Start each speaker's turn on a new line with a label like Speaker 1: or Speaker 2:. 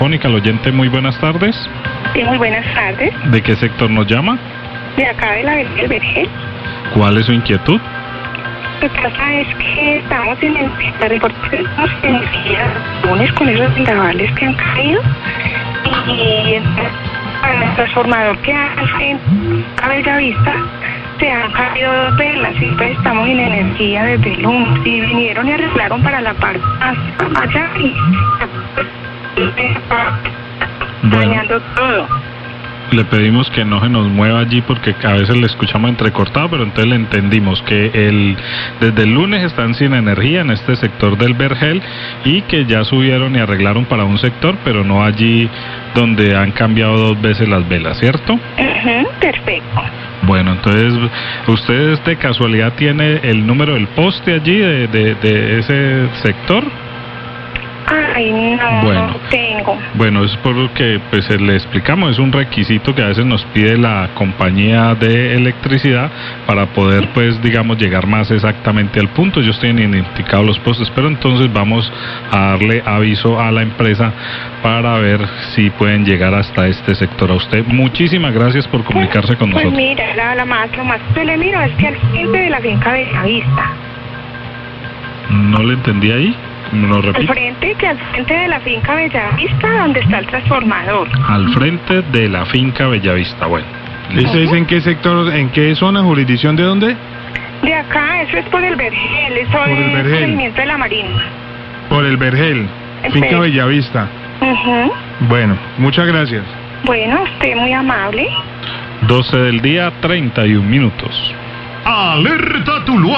Speaker 1: Mónica, al oyente, muy buenas tardes.
Speaker 2: Sí, muy buenas tardes.
Speaker 1: ¿De qué sector nos llama?
Speaker 2: De acá de la del Vergel.
Speaker 1: ¿Cuál es su inquietud?
Speaker 2: Lo que pasa es que estamos en el reporte de energía lunes con esos vendavales que han caído y entonces para el transformador que hace a Bellavista se han caído 2 velas y pues estamos en energía desde el lunes y vinieron y arreglaron para la parte allá y dañando todo.
Speaker 1: Le pedimos que no se nos mueva allí porque a veces le escuchamos entrecortado, pero entonces le entendimos que desde el lunes están sin energía en este sector del Vergel y que ya subieron y arreglaron para un sector, pero no allí donde han cambiado 2 veces las velas, ¿cierto?
Speaker 2: Perfecto.
Speaker 1: Bueno, entonces, ¿usted de casualidad tiene el número del poste allí de ese sector?
Speaker 2: Ay, no,
Speaker 1: Bueno,
Speaker 2: no tengo.
Speaker 1: Bueno, es porque pues le explicamos, es un requisito que a veces nos pide la compañía de electricidad para poder pues digamos llegar más exactamente al punto. Ellos tienen identificados los postes, pero entonces vamos a darle aviso a la empresa para ver si pueden llegar hasta este sector. A usted muchísimas gracias por comunicarse con nosotros.
Speaker 2: Pues mira, lo más que le miro es que al frente de la finca Bellavista.
Speaker 1: No le entendí ahí. ¿Nos
Speaker 2: Al
Speaker 1: repite?
Speaker 2: frente de la finca Bellavista, donde está el transformador.
Speaker 1: Al frente de la finca Bellavista. Bueno.
Speaker 3: ¿Ese es en qué sector, en qué zona, jurisdicción de dónde?
Speaker 2: De acá, eso es por el Vergel, eso
Speaker 3: Por el
Speaker 2: es
Speaker 3: Vergel.
Speaker 2: movimiento de la Marina.
Speaker 3: Por el Vergel, finca Bellavista. Bueno, muchas gracias.
Speaker 2: Bueno, usted muy amable.
Speaker 1: 12 del día, 31 minutos.
Speaker 4: Alerta Tuluá.